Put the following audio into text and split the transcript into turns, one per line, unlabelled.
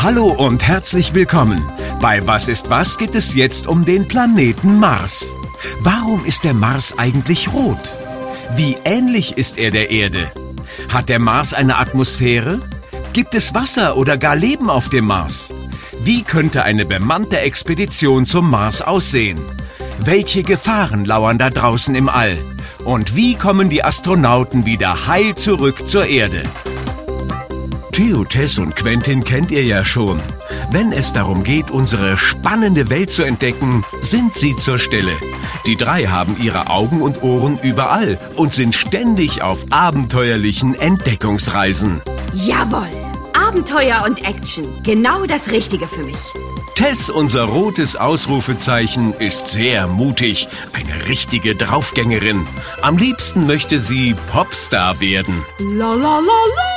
Hallo und herzlich willkommen. Bei Was ist was geht es jetzt um den Planeten Mars. Warum ist der Mars eigentlich rot? Wie ähnlich ist er der Erde? Hat der Mars eine Atmosphäre? Gibt es Wasser oder gar Leben auf dem Mars? Wie könnte eine bemannte Expedition zum Mars aussehen? Welche Gefahren lauern da draußen im All? Und wie kommen die Astronauten wieder heil zurück zur Erde? Theo, Tess und Quentin kennt ihr ja schon. Wenn es darum geht, unsere spannende Welt zu entdecken, sind sie zur Stelle. Die drei haben ihre Augen und Ohren überall und sind ständig auf abenteuerlichen Entdeckungsreisen.
Jawohl! Abenteuer und Action. Genau das Richtige für mich.
Tess, unser rotes Ausrufezeichen, ist sehr mutig. Eine richtige Draufgängerin. Am liebsten möchte sie Popstar werden.
La la la la!